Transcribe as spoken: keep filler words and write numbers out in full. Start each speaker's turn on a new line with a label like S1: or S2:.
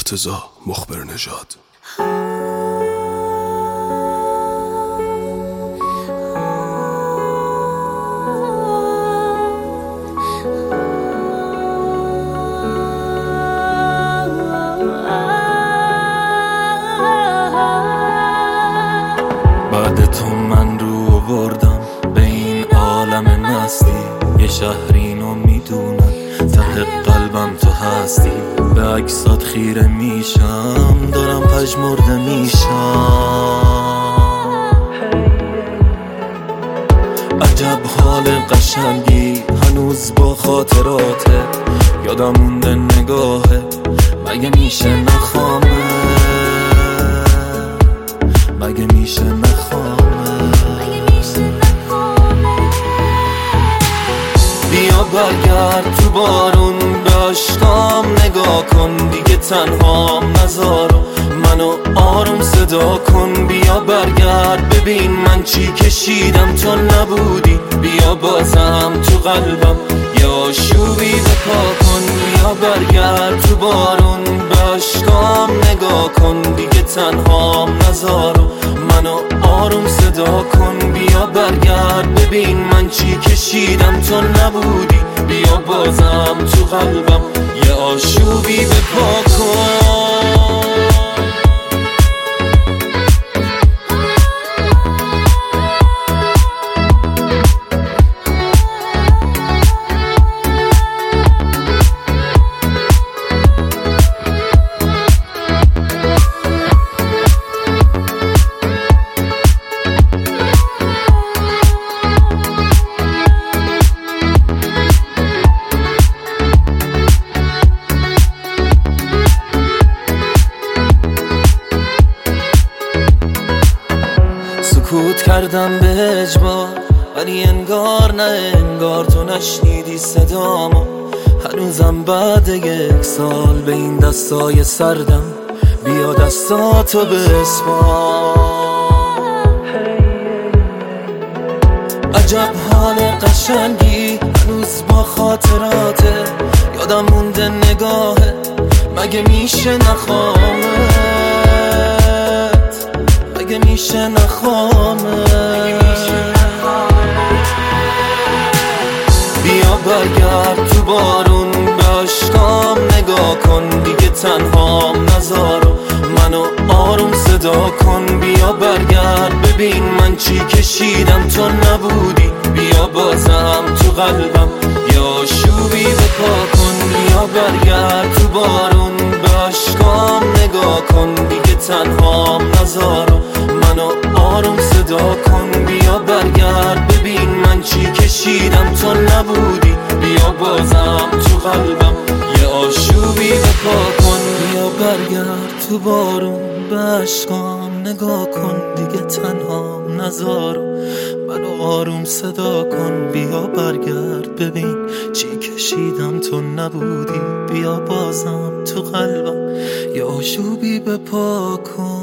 S1: مرتضی مخبر نژاد.
S2: بعد تو من رو آوردم به این عالم مستی، یه شهرینو میدونم ته قلبم تو هستی. به عکسات خیره میشم، دارم پژمرده میشم. عجب حال قشنگی هنوز با خاطراته، یادم مونده نگاهه، مگه میشه نخوامه، مگه میشه نخوامه. بیا برگرد تو بارون به عشقام نگاه کن، دیگه تنهام نذارو منو آروم صدا کن. بیا برگرد ببین من چی کشیدم تو نبودی، بیا بازم تو قلبم یه آشوبی بپا کن. بیا برگرد تو بارون به عشقام نگاه کن، دیگه تنهام نذارو منو آروم صدا کن. بیا برگرد ببین من چی کشیدم تو نبودی، بیا بازم تو قلبم یه آشوبی بپا کن. سکوت کردم به اجبار، ولی انگار نه انگار تو نشنیدی صدامو. هنوزم بعد یک سال به این دستای سردم، بیا دستاتو بسپار. عجب حال قشنگی هنوز با خاطراته، یادم مونده نگاهه، مگه میشه نخوامه، مگه میشه نخوامه. بیا برگرد تو بارون به عشقام نگاه کن، دیگه تنهام نذارو منو آروم صدا کن. بیا برگرد ببین من چی کشیدم تو نبودی، بیا بازم تو قلبم یه آشوبی بپا کن. بیا برگرد تو بارون به عشقام نگاه کن، دیگه تنهام نذارو منو آروم صدا کن. بیا برگرد ببین من چی کشیدم تو نبودی، بیا بازم تو قلبم یه آشوبی بپا کن. بیا برگرد تو بارون به عشقام نگاه کن، دیگه تنهام نذارو منو آروم صدا کن. بیا برگرد ببین چی کشیدم تو نبودی، بیا بازم تو قلبم یه آشوبی بپا کن.